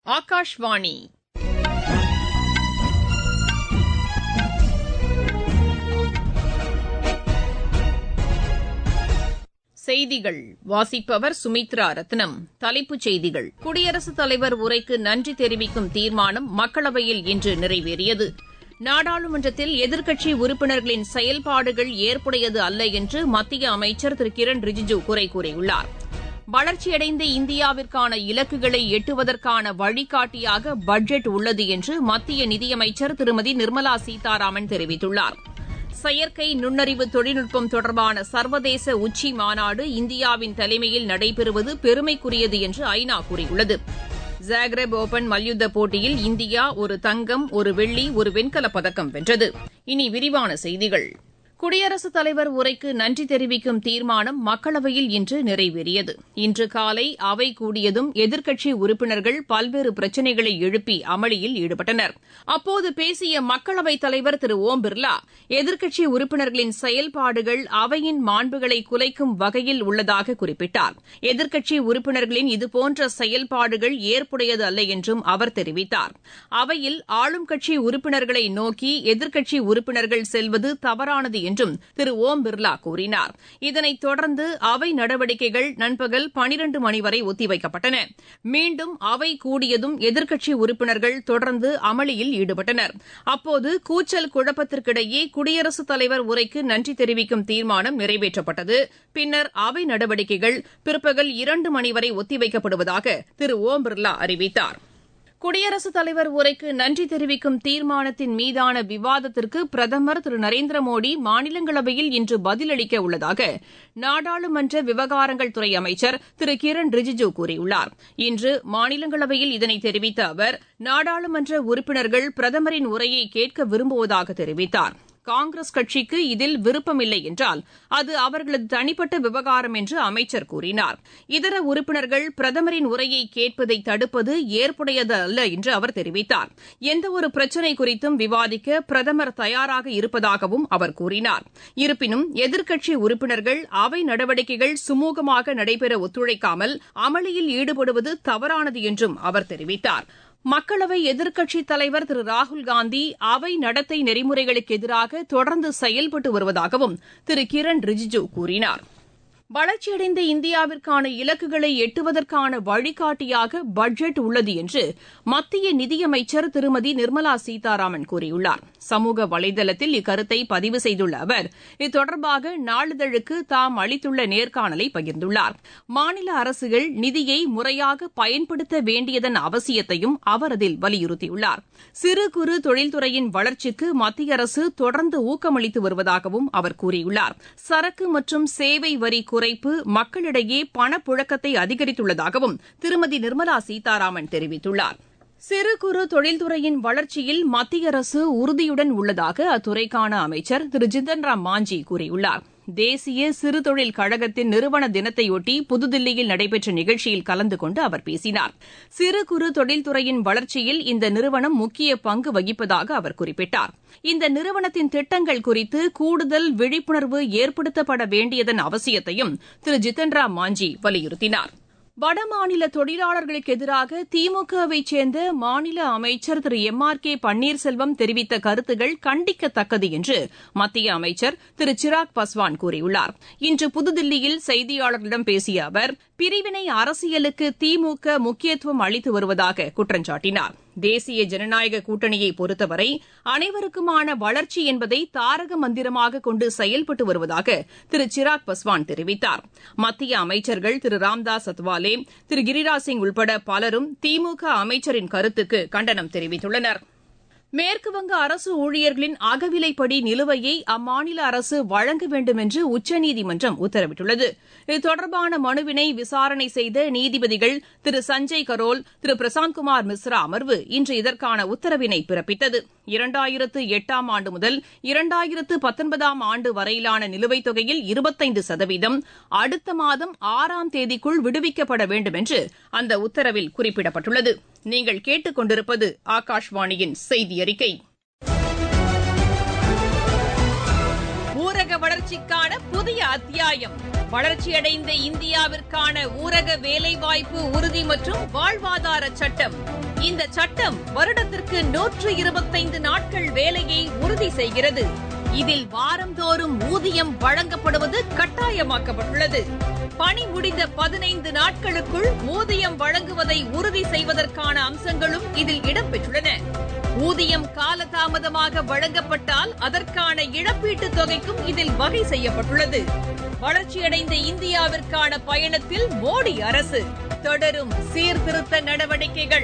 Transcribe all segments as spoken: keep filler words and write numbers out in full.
ஆகாஷ்வாணி செய்திகள் வாசிப்பவர் சுமித்ரா ரத்னம். தலைப்புச் செய்திகள்: குடியரசுத் தலைவர் உரைக்கு நன்றி தெரிவிக்கும் தீர்மானம் மக்களவையில் இன்று நிறைவேறியது. நாடாளுமன்றத்தில் எதிர்க்கட்சி உறுப்பினர்களின் செயல்பாடுகள் ஏற்புடையது அல்ல என்று மத்திய அமைச்சர் திரு கிரண் ரிஜிஜூ குறை கூறியுள்ளார். வளர்ச்சியடைந்த இந்தியாவிற்கான இலக்குகளை எட்டுவதற்கான வழிகாட்டியாக பட்ஜெட் உள்ளது என்று மத்திய நிதியமைச்சர் திருமதி நிர்மலா சீதாராமன் தெரிவித்துள்ளார். செயற்கை நுண்ணறிவு தொழில்நுட்பம் தொடர்பான சர்வதேச உச்சி மாநாடு இந்தியாவின் தலைமையில் நடைபெறுவது பெருமைக்குரியது என்று ஐநா கூறியுள்ளது. ஜாக்ரெப் ஒபன் மல்யுத்த போட்டியில் இந்தியா ஒரு தங்கம், ஒரு வெள்ளி, ஒரு வெண்கலப் பதக்கம் வென்றது. இனி விரிவான செய்திகள். குடியரசுத் தலைவர் உரைக்கு நன்றி தெரிவிக்கும் தீர்மானம் மக்களவையில் இன்று நிறைவேறியது. இன்று காலை அவை கூடியதும் எதிர்க்கட்சி உறுப்பினர்கள் பல்வேறு பிரச்சினைகளை எழுப்பி அமளியில் ஈடுபட்டனர். அப்போது பேசிய மக்களவைத் தலைவர் திரு ஓம் பிர்லா, எதிர்க்கட்சி உறுப்பினர்களின் செயல்பாடுகள் அவையின் மாண்புகளை குலைக்கும் வகையில் உள்ளதாக குறிப்பிட்டார். எதிர்க்கட்சி உறுப்பினர்களின் இதுபோன்ற செயல்பாடுகள் ஏற்புடையது அல்ல என்றும் அவர் தெரிவித்தார். அவையில் ஆளும் கட்சி உறுப்பினர்களை நோக்கி எதிர்க்கட்சி உறுப்பினர்கள் செல்வது தவறானது என்றும் திரு ஓம் பிர்லா கூறினார். இதனைத் தொடர்ந்து அவை நடவடிக்கைகள் நண்பகல் பனிரண்டு மணி வரை ஒத்திவைக்கப்பட்டன. மீண்டும் அவை கூடியதும் எதிர்க்கட்சி உறுப்பினர்கள் தொடர்ந்து அமளியில் ஈடுபட்டனர். அப்போது கூச்சல் குழப்பத்திற்கிடையே குடியரசுத் தலைவர் உரைக்கு நன்றி தெரிவிக்கும் தீர்மானம் நிறைவேற்றப்பட்டது. பின்னர் அவை நடவடிக்கைகள் பிற்பகல் இரண்டு மணி வரை ஒத்திவைக்கப்படுவதாக திரு ஓம் பிர்லா அறிவித்தார். குடியரசுத் தலைவர் உரைக்கு நன்றி தெரிவிக்கும் தீர்மானத்தின் மீதான விவாதத்திற்கு பிரதமர் திரு நரேந்திர மோடி மாநிலங்களவையில் இன்று பதிலளிக்க உள்ளதாக நாடாளுமன்ற விவகாரங்கள் துறை அமைச்சர் திரு கிரண் ரிஜிஜூ கூறியுள்ளார். இன்று மாநிலங்களவையில் இதனை தெரிவித்த அவர், நாடாளுமன்ற உறுப்பினர்கள் பிரதமரின் உரையை கேட்க விரும்புவதாக தெரிவித்தார். காங்கிரஸ் கட்சிக்கு இதில் விருப்பமில்லை என்றால் அது அவர்களது தனிப்பட்ட விவகாரம் என்று அமைச்சர் கூறினார். இதர உறுப்பினர்கள் பிரதமரின் உரையை கேட்பதை தடுப்பது ஏற்புடையது அல்ல என்று அவர் தெரிவித்தார். எந்தவொரு பிரச்சினை குறித்தும் விவாதிக்க பிரதமர் தயாராக இருப்பதாகவும் அவர் கூறினார். இருப்பினும் எதிர்க்கட்சி உறுப்பினர்கள் அவை நடவடிக்கைகள் சுமூகமாக நடைபெற ஒத்துழைக்காமல் அமளியில் ஈடுபடுவது தவறானது என்றும் அவர் தெரிவித்தார். மக்களவை எதிர்க்கட்சித் தலைவர் திரு ராகுல்காந்தி அவை நடத்தை நெறிமுறைகளுக்கு எதிராக தொடர்ந்து செயல்பட்டு வருவதாகவும் திரு கிரண் ரிஜிஜூ கூறினார். வளர்ச்சியடைந்த இந்தியாவிற்கான இலக்குகளை எட்டுவதற்கான வழிகாட்டியாக பட்ஜெட் உள்ளது என்று மத்திய நிதியமைச்சர் திருமதி நிர்மலா சீதாராமன் கூறியுள்ளார். சமூக வலைதளத்தில் இக்கருத்தை பதிவு செய்துள்ள அவர், இது தொடர்பாக நாளிதழுக்கு தாம் அளித்துள்ள நேர்காணலை பகிர்ந்துள்ளார். மாநில அரசுகள் நிதியை முறையாக பயன்படுத்த வேண்டியதன் அவசியத்தையும் அவர் அதில் வலியுறுத்தியுள்ளார். சிறு குறு தொழில்துறையின் வளர்ச்சிக்கு மத்திய அரசு தொடர்ந்து ஊக்கமளித்து வருவதாகவும் அவர் கூறியுள்ளார். சரக்கு மற்றும் சேவை வரி குறைப்பு மக்களிடையே பணப்புழக்கத்தை அதிகரித்துள்ளதாகவும் திருமதி நிர்மலா சீதாராமன் தெரிவித்துள்ளார். சிறு குறு தொழில்துறையின் வளர்ச்சியில் மத்திய அரசு உறுதியுடன் உள்ளதாக அத்துறைக்கான அமைச்சர் திரு ஜித்தன் ராம் மாஞ்சி கூறியுள்ளார். தேசிய சிறு தொழில் கழகத்தின் நிறுவன தினத்தையொட்டி புதுதில்லியில் நடைபெற்ற நிகழ்ச்சியில் கலந்து கொண்டு அவர் பேசினார். சிறு குறு தொழில்துறையின் வளர்ச்சியில் இந்த நிறுவனம் முக்கிய பங்கு வகிப்பதாக அவர் குறிப்பிட்டார். இந்த நிறுவனத்தின் திட்டங்கள் குறித்து கூடுதல் விழிப்புணர்வு ஏற்படுத்தப்பட வேண்டியதன் அவசியத்தையும் திரு ஜித்தன் ராம் மாஞ்சி வலியுறுத்தினார். வடமாநில தொழிலாளர்களுக்கு எதிராக திமுகவைச் சேர்ந்த மாநில அமைச்சர் திரு எம் ஆர் கே பன்னீர்செல்வம் தெரிவித்த கருத்துகள் கண்டிக்கத்தக்கது என்று மத்திய அமைச்சர் திரு சிராக் பாஸ்வான் கூறியுள்ளார். இன்று புதுதில்லியில் செய்தியாளர்களிடம் பேசிய அவர், பிரிவினை அரசியலுக்கு திமுக முக்கியத்துவம் அளித்து வருவதாக குற்றம் சாட்டினார். தேசிய ஜனநாயக கூட்டணியை பொறுத்தவரை அனைவருக்குமான வளர்ச்சி என்பதை தாரக மந்திரமாக கொண்டு செயல்பட்டு வருவதாக திரு சிராக் பாஸ்வான் தெரிவித்தார். மத்திய அமைச்சர்கள் திரு ராம்தாஸ் அத்வாலே, திரு கிரிராஜ் சிங் உள்பட பலரும் திமுக அமைச்சரின் கருத்துக்கு கண்டனம் தெரிவித்துள்ளனர். மேற்குவங்க அரசு ஊழியர்களின் அகவிலைப்படி நிலுவையை அம்மாநில அரசு வழங்க வேண்டும் என்று உச்சநீதிமன்றம் உத்தரவிட்டுள்ளது. இது தொடர்பான மனுவினை விசாரணை செய்த நீதிபதிகள் திரு சஞ்சய் கரோல், திரு பிரசாந்த்குமார் மிஸ்ரா அமர்வு இன்று இதற்கான உத்தரவினை பிறப்பித்தது. இரண்டாயிரத்து எட்டாம் ஆண்டு முதல் இரண்டாயிரத்து பத்தொன்பதாம் ஆண்டு வரையிலான நிலுவைத் தொகையில் இருபத்தைந்து சதவீதம் அடுத்த மாதம் ஆறாம் தேதிக்குள் விடுவிக்கப்பட வேண்டும் என்று அந்த உத்தரவில் குறிப்பிடப்பட்டுள்ளது. நீங்கள் கேட்டுக் கொண்டிருப்பது ஆகாஷ்வாணியின் செய்தி அறிக்கை. ஊரக வளர்ச்சி வளர்ச்சிக்கான புதிய அத்தியாயம். வளர்ச்சியடைந்த இந்தியாவிற்கான ஊரக வேலைவாய்ப்பு உறுதி மற்றும் வாழ்வாதார சட்டம். இந்த சட்டம் வருடத்திற்கு நூற்று இருபத்தைந்து நாட்கள் வேலையை உறுதி செய்கிறது. இதில் வாரந்தோறும் ஊதியம் வழங்கப்படுவது கட்டாயமாக்கப்பட்டுள்ளது. பணி முடிந்த பதினைந்து நாட்களுக்குள் ஊதியம் வழங்குவதை உறுதி செய்வதற்கான அம்சங்களும் இதில் இடம்பெற்றுள்ளன. ஊதியம் காலதாமதமாக வழங்கப்பட்டால் அதற்கான இழப்பீட்டுத் தொகைக்கும் இதில் வகை செய்யப்பட்டுள்ளது. வளர்ச்சியடைந்த இந்தியாவிற்கான பயணத்தில் மோடி அரசு தொடரும் சீர்திருத்த நடவடிக்கைகள்.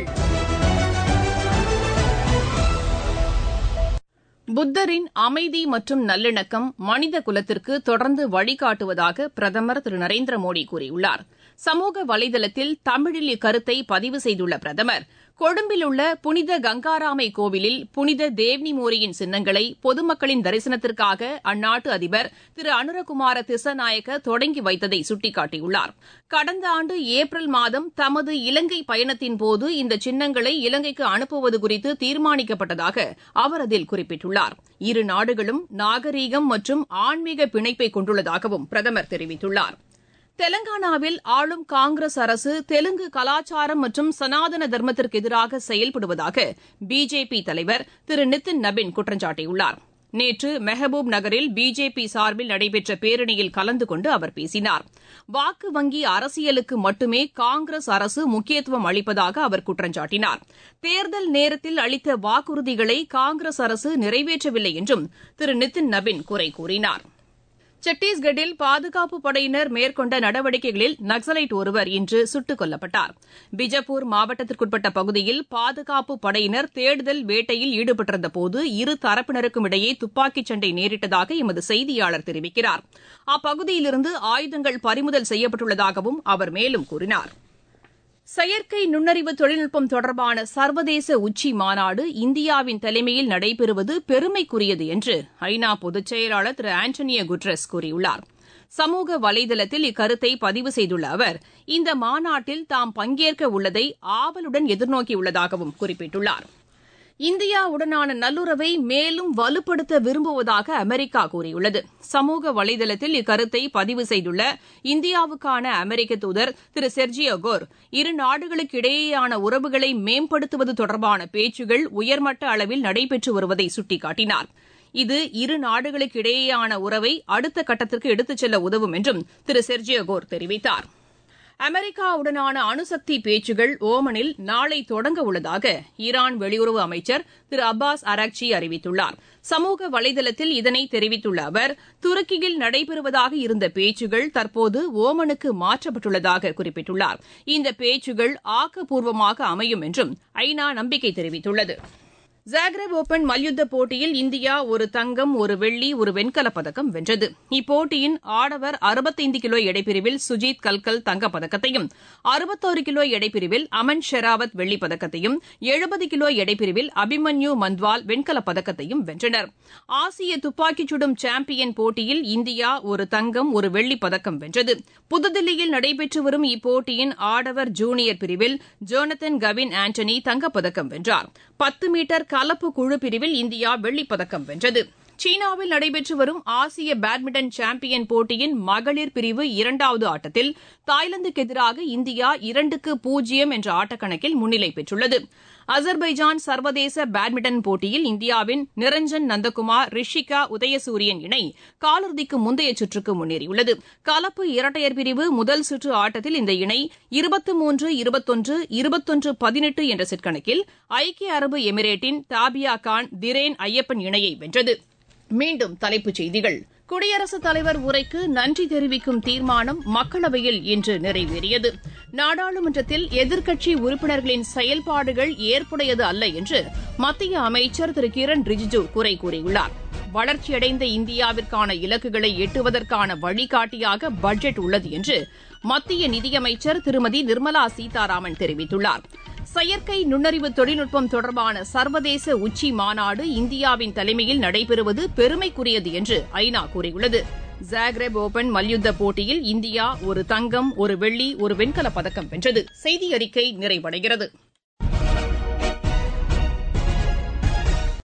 புத்தரின் அமைதி மற்றும் நல்லிணக்கம் மனித குலத்திற்கு தொடர்ந்து வழிகாட்டுவதாக பிரதமர் திரு நரேந்திர மோடி கூறியுள்ளார். சமூக வலைதளத்தில் தமிழில் இக்கருத்தை பதிவு செய்துள்ள பிரதமர், கொழும்பில் உள்ள புனித கங்காராமை கோவிலில் புனித தேவ்னிமோரியின் சின்னங்களை பொதுமக்களின் தரிசனத்திற்காக அந்நாட்டு அதிபர் திரு அனுரகுமார திசநாயக்க தொடங்கி வைத்ததை சுட்டிக்காட்டியுள்ளார். கடந்த ஆண்டு ஏப்ரல் மாதம் தமது இலங்கை பயணத்தின்போது இந்த சின்னங்களை இலங்கைக்கு அனுப்புவது குறித்து தீர்மானிக்கப்பட்டதாக அவர் அதில் குறிப்பிட்டுள்ளார். இரு நாடுகளும் நாகரீகம் மற்றும் ஆன்மீக பிணைப்பை கொண்டுள்ளதாகவும் பிரதமர் தெரிவித்துள்ளார். தெலங்கானாவில் ஆளும் காங்கிரஸ் அரசு தெலுங்கு கலாச்சாரம் மற்றும் சனாதன தர்மத்திற்கு எதிராக செயல்படுவதாக பிஜேபி தலைவர் திரு நிதின் நபின் குற்றம் சாட்டியுள்ளார். நேற்று மெஹபூப் நகரில் பிஜேபி சார்பில் நடைபெற்ற பேரணியில் கலந்து கொண்டு அவர் பேசினார். வாக்கு வங்கி அரசியலுக்கு மட்டுமே காங்கிரஸ் அரசு முக்கியத்துவம் அளிப்பதாக அவர் குற்றம் சாட்டினார். தேர்தல் நேரத்தில் அளித்த வாக்குறுதிகளை காங்கிரஸ் அரசு நிறைவேற்றவில்லை என்றும் திரு நிதின் நபின் குறை கூறினார். சத்தீஸ்கட்டில் பாதுகாப்புப் படையினர் மேற்கொண்ட நடவடிக்கைகளில் நக்சலைட் ஒருவர் இன்று சுட்டுக் கொல்லப்பட்டார். பிஜப்பூர் மாவட்டத்திற்குட்பட்ட பகுதியில் பாதுகாப்புப் படையினர் தேடுதல் வேட்டையில் ஈடுபட்டிருந்தபோது இரு தரப்பினருக்கும் இடையே துப்பாக்கிச் சண்டை நேரிட்டதாக எமது செய்தியாளர் தெரிவிக்கிறார். அப்பகுதியிலிருந்து ஆயுதங்கள் பறிமுதல் செய்யப்பட்டுள்ளதாகவும் அவர் மேலும் கூறினார். செயற்கை நுண்ணறிவு தொழில்நுட்பம் தொடர்பான சர்வதேச உச்சி மாநாடு இந்தியாவின் தலைமையில் நடைபெறுவது பெருமைக்குரியது என்று ஐநா பொதுச் செயலாளர் திரு ஆண்டனியோ குட்ரஸ் கூறியுள்ளார். சமூக வலைதளத்தில் இக்கருத்தை பதிவு செய்துள்ள அவர், இந்த மாநாட்டில் தாம் பங்கேற்க உள்ளதை ஆவலுடன் எதிர்நோக்கியுள்ளதாகவும் குறிப்பிட்டுள்ளார். இந்தியாவுடனான நல்லுறவை மேலும் வலுப்படுத்த விரும்புவதாக அமெரிக்கா கூறியுள்ளது. சமூக வலைதளத்தில் இக்கருத்தை பதிவு செய்துள்ள இந்தியாவுக்கான அமெரிக்க தூதர் திரு செர்ஜியோ கோர், இரு நாடுகளுக்கு இடையேயான உறவுகளை மேம்படுத்துவது தொடர்பான பேச்சுகள் உயர்மட்ட அளவில் நடைபெற்று வருவதை சுட்டிக்காட்டினார். இது இரு நாடுகளுக்கு இடையேயான உறவை அடுத்த கட்டத்திற்கு எடுத்துச் செல்ல உதவும் என்றும் திரு செர்ஜியோ கோர் தெரிவித்தார். அமெரிக்காவுடனான அணுசக்தி பேச்சுகள் ஓமனில் நாளை தொடங்க உள்ளதாக ஈரான் வெளியுறவு அமைச்சர் திரு அப்பாஸ் அராக்சி அறிவித்துள்ளார். சமூக வலைதளத்தில் இதனை தெரிவித்துள்ள அவர், துருக்கியில் நடைபெறுவதாக இருந்த பேச்சுகள் தற்போது ஓமனுக்கு மாற்றப்பட்டுள்ளதாக குறிப்பிட்டுள்ளார். இந்த பேச்சுகள் ஆக்கப்பூர்வமாக அமையும் என்றும் ஐநா நம்பிக்கை தெரிவித்துள்ளது. ஜாக்ரேப் ஓபன் மல்யுத்த போட்டியில் இந்தியா ஒரு தங்கம், ஒரு வெள்ளி, ஒரு வெண்கலப் பதக்கம் வென்றது. இப்போட்டியின் ஆடவர் அறுபத்தைந்து கிலோ எடைப்பிரிவில் சுஜித் கல்கல் தங்கப்பதக்கத்தையும், அறுபத்தொரு கிலோ எடைப்பிரிவில் அமன் ஷெராவத் வெள்ளிப் பதக்கத்தையும், எழுபது கிலோ எடைப்பிரிவில் அபிமன்யு மந்த்வால் வெண்கலப் பதக்கத்தையும் வென்றனர். ஆசிய துப்பாக்கிச் சுடும் சாம்பியன் போட்டியில் இந்தியா ஒரு தங்கம், ஒரு வெள்ளிப் பதக்கம் வென்றது. புதுதில்லியில் நடைபெற்று வரும் இப்போட்டியின் ஆடவர் ஜூனியர் பிரிவில் ஜோனத்தன் கவின் ஆண்டனி தங்கப்பதக்கம் வென்றார். பத்து மீட்டர் கலப்பு குழு பிரிவில் இந்தியா வெள்ளிப் பதக்கம் வென்றது. சீனாவில் நடைபெற்று வரும் ஆசிய பேட்மிண்டன் சாம்பியன் போட்டியின் மகளிர் பிரிவு இரண்டாவது ஆட்டத்தில் தாய்லாந்துக்கு எதிராக இந்தியா இரண்டுக்கு பூஜ்ஜியம் என்ற ஆட்டக்கணக்கில் முன்னிலை பெற்றுள்ளது. அசர்பைஜான் சர்வதேச பேட்மிண்டன் போட்டியில் இந்தியாவின் நிரஞ்சன் நந்தகுமார், ரிஷிகா உதயசூரியன் இணை காலிறுதிக்கு முந்தைய சுற்றுக்கு முன்னேறியுள்ளது. கலப்பு இரட்டையர் பிரிவு முதல் சுற்று ஆட்டத்தில் இந்த இணை இருபத்து மூன்று இருபத்தொன்று இருபத்தொன்று பதினெட்டு என்ற செட் கணக்கில் ஐக்கிய அரபு எமிரேட்டின் தாபியா கான் திரேன் ஐயப்பன் இணையை வென்றது. மீண்டும் தலைப்புச் செய்திகள். குடியரசுத் தலைவர் உரைக்கு நன்றி தெரிவிக்கும் தீர்மானம் மக்களவையில் இன்று நிறைவேறியது. நாடாளுமன்றத்தில் எதிர்க்கட்சி உறுப்பினர்களின் செயல்பாடுகள் ஏற்புடையது அல்ல என்று மத்திய அமைச்சர் திரு கிரண் ரிஜிஜூ குறை கூறியுள்ளார். வளர்ச்சியடைந்த இந்தியாவிற்கான இலக்குகளை எட்டுவதற்கான வழிகாட்டியாக பட்ஜெட் உள்ளது என்று மத்திய நிதியமைச்சர் திருமதி நிர்மலா சீதாராமன் தெரிவித்துள்ளார். செயற்கை நுண்ணறிவு தொழில்நுட்பம் தொடர்பான சர்வதேச உச்சி மாநாடு இந்தியாவின் தலைமையில் நடைபெறுவது பெருமைக்குரியது என்று ஐநா கூறியுள்ளது. ஜாக்ரேப் ஓபன் மல்யுத்த போட்டியில் இந்தியா ஒரு தங்கம், ஒரு வெள்ளி, ஒரு வெண்கலப் பதக்கம் வென்றது. செய்தி அறிக்கை நிறைவடைகிறது.